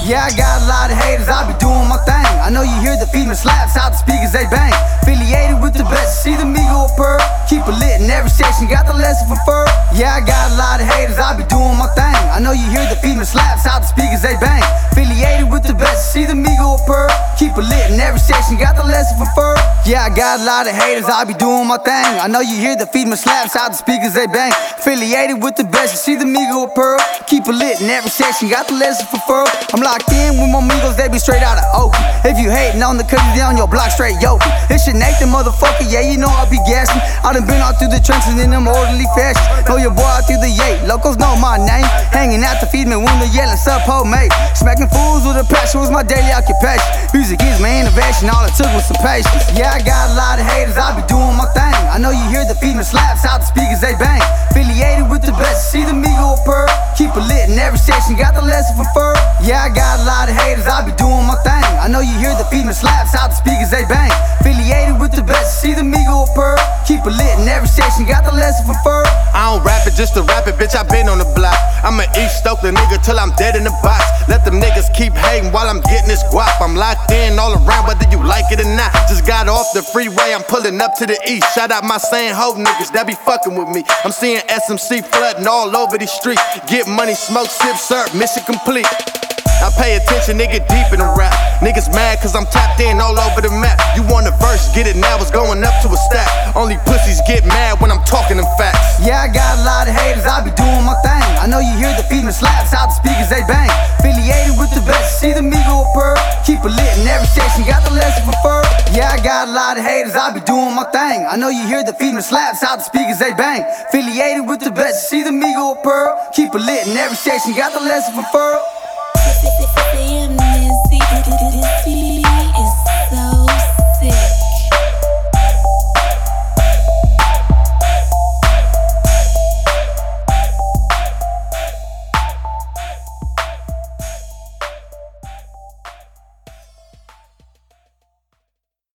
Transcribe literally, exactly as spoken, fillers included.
Yeah, I got a lot of haters, I be doing my thing. I know you hear the female slaps out the speakers, they bang. Affiliated with the best, see the Migo Pearl. Keep it lit in every section, got the lesson for fur. Yeah, I got a lot of haters, I be doing my thing. I know you hear the female slaps out the speakers, they bang. Affiliated with the best, see the Migo Pearl. Keep it lit in every section, got the lesson for fur. Yeah, I got a lot of haters, I be doing my thing. I know you hear the female slaps out the speakers, they bang. Affiliated with the best, see the Migo Pearl. Keep it lit in every section, got the lesson for fur. I'm locked in with my Migos, they be straight out of Oakland. If you hating on the cause you down your block straight yoking. It's your Nathan motherfucker, yeah, you know I be gassing. I done been out through the trenches in them orderly fashion. Know your boy out through the yay, locals know my name. Hanging out the feed me window yelling sup ho mate. Smacking fools with a passion was my daily occupation. Music is my innovation, all it took was some patience. Yeah, I got a lot of haters, I be doing my thing. I know you hear the feed me slaps out the speakers, they bang. Affiliated with the best, see the Migo Pearl. Keep it lit in every section, got the lesson for fur. Yeah, I got a lot of haters, I be doing my thing. I know you hear the female slaps out the speakers, they bang. Affiliated with the best, see the Migo Pearl. Keep it lit in every section, got the lesson for fur. I don't rap it just to rap it, bitch, I been on the block. I'm an East Oakland nigga till I'm dead in the box. Let them niggas keep hating while I'm getting this guap. I'm locked in all around whether you like it or not. Just got off the freeway, I'm pulling up to the east. Shout out my San Ho niggas that be fucking with me. I'm seeing S M C flooding all over these streets. Get money, smoke, sip, syrup, mission complete. I pay attention, nigga, deep in the rap. Niggas mad cause I'm tapped in all over the map. You want a verse, get it now, it's going up to a stack. Only pussies get mad when I'm talking them facts. Yeah, I got a lot of haters, I be doing my thing. I know you hear the female slaps out the speakers, they bang. Affiliated with the best, see the Migo Pearl. Keep it lit in every section, got the lesson for fur. Yeah, I got a lot of haters, I be doing my thing. I know you hear the female slaps out the speakers, they bang. Affiliated with the best, see the Migo Pearl. Keep it lit in every section, got the lesson for fur.